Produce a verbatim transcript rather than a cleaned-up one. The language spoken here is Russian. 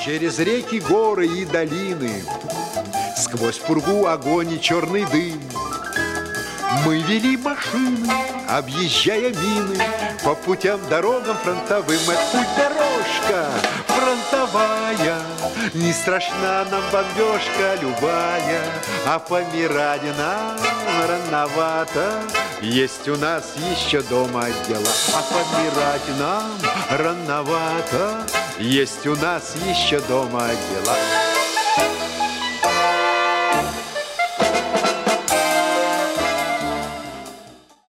Через реки, горы и долины, сквозь пургу, огонь и черный дым. Мы вели машины, объезжая мины, по путям, дорогам фронтовым. Это путь-дорожка фронтовая, не страшна нам бомбежка любая, а помирать нам рановато. Есть у нас еще дома дела, а помирать нам рановато. Есть у нас еще дома дела.